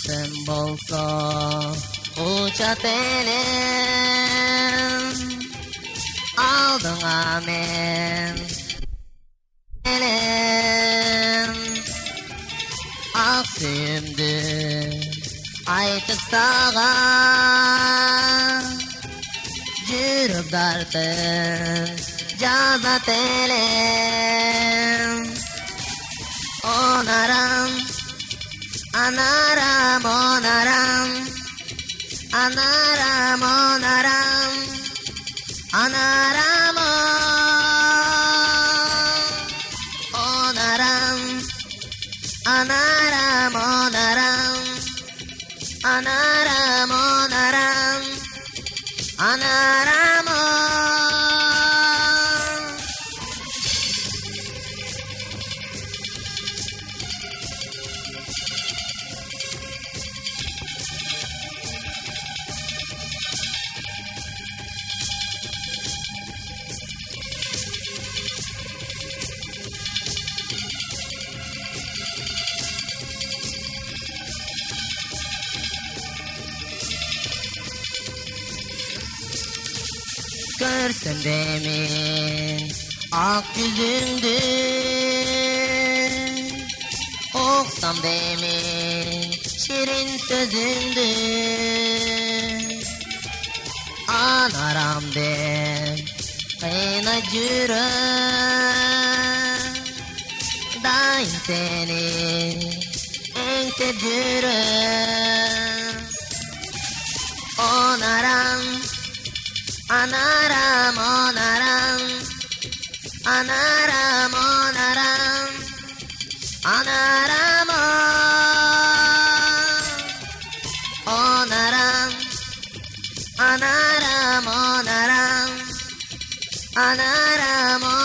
Sen bolsa uçat elim aldığına men elim aksiyimdi aytıp sağa жүріп dartып жазат элем онаram anaram onaram anaram onaram anaram onaram anaram onaram anaram onaram anaram Görsün demin ak yüzündü Oksam demin şirin sözündü Anaram dem kıyna jürüm Daim seni en sevjürüm Onaram anaram onaram anaram onaram anaram onaram anaram onaram anaram